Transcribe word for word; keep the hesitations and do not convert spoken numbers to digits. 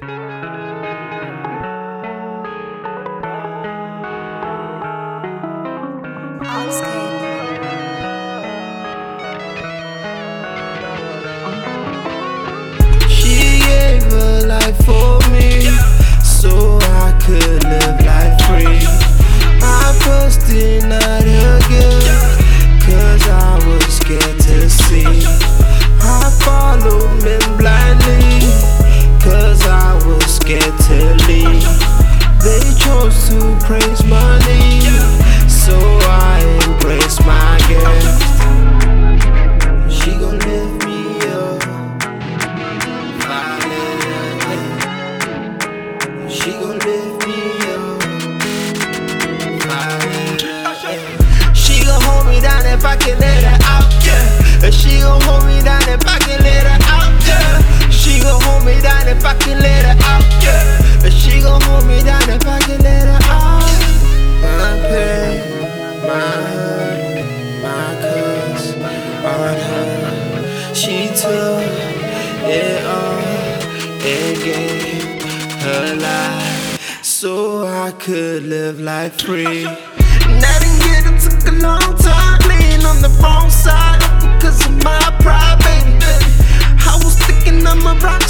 She gave her life for me, so I could live life free. I pushed in at her girl, cause I was scared to see. I followed men blindly, cause I was scared to leave. They chose to praise money, so I embraced my gift. She gon' lift me up, she gon' lift me up. She gon' hold me down if I can let her out, yeah. She gon' hold me down if I can let her out, yeah. She gon' hold me down if I can let her out, yeah. She gon' hold me down if I can let her out. My pain, my hurt, my curse on her. She took it all and gave her life, so I could live life free. And I didn't get it, took a long time, laying on the wrong side because of my pride, baby. I was thinking I'm a rock